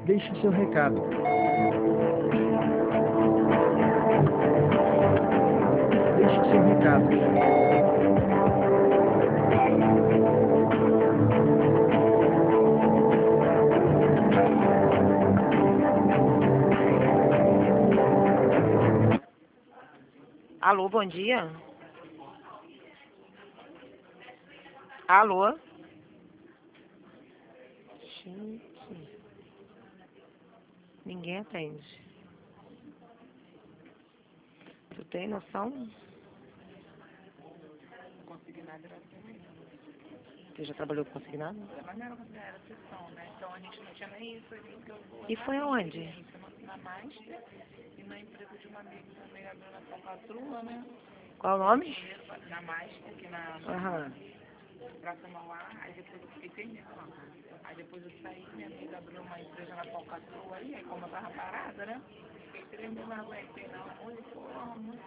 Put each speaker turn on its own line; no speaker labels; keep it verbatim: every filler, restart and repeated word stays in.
Deixe seu recado. Deixe seu recado.
Alô, bom dia. Alô? Gente, ninguém atende. Tu tem noção?
Consignado era assim,
Você já trabalhou com consignado?
mas não era considerada sessão, né? Então a gente não tinha nem isso ali que eu vou.
E foi aonde?
Na Master e na empresa de uma amiga também, a dona Falcatrua, né?
Qual o nome?
Primeiro na Master, aqui na
Aham.
Praça Mauá, aí depois eu fiquei terminando lá. Aí depois eu saí, minha amiga abriu uma empresa na Falcatrua aí, aí como eu tava parada, né? Fiquei três meses, não aguentei não, muito, muito.